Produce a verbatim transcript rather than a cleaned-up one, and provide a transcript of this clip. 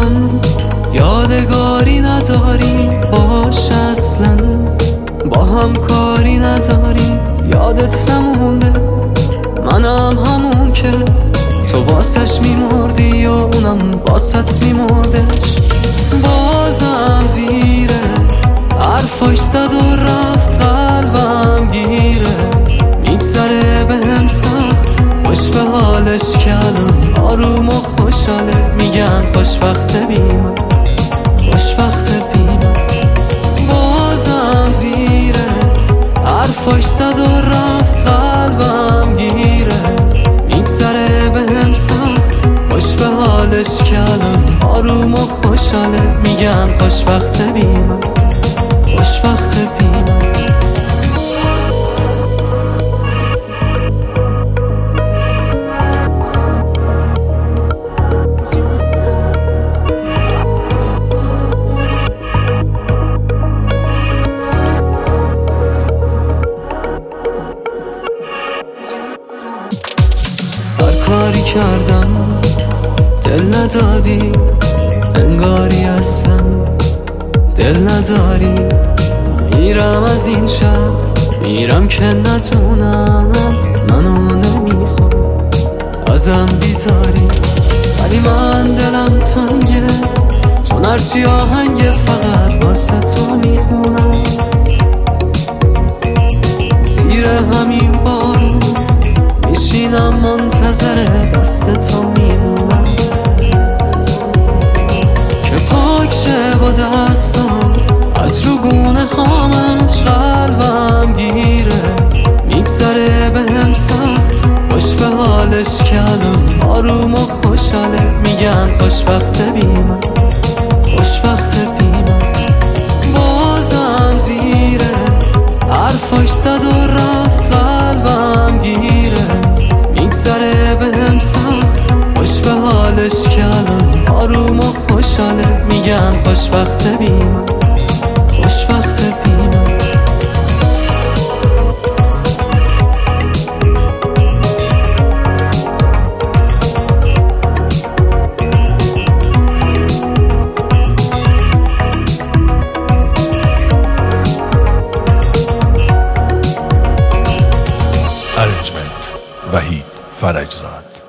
هم یادگاری نداریم باش، اصلا با هم کاری نداریم. یادت نمونده منم همون که تو واسش میمردی و اونم واسط میمردش. بازم زیره حرفاش زد و رفت، قلبم گیره میگذره بهم سخت. خوش به حالش کردم آروم و خوشحاله، میگن خوشبخت بی من، خوشبخت بی من. بازم زیره حرفاش زد و رفت، قلبم گیره میگذره بهم سخت. خوش به حالش کردم آروم و خوشحاله، میگن خوشبخت بی من، خوشبخت بی من. هر کاری کردم دل ندادی، انگاری اصلا دل نداری. میرم از این شب، میرم که ندونم منو نمیخوام ازم بیزاری. ولی من دلم تنگه، چون هرچی آهنگ فقط واسه تو میخونم. زیر همین بارون میشینم منتظر دست تو میمونم که پاک شه با دستم از رو گونه هامش. قلبم گیره میگذره بهم سخت، خوش به حالش کردم آروم و خوشحاله، میگن خوشبخت بی من، خوشبخت بی من. بازم زیره حرفاش زد و رفت، قلبم گیره میگذره بهم سخت. خوش به حالش کردم آروم و خوشحاله، میگن خوشبخت بی من، خوشبخت بی من. ارنجمنت وحید فرجزاد.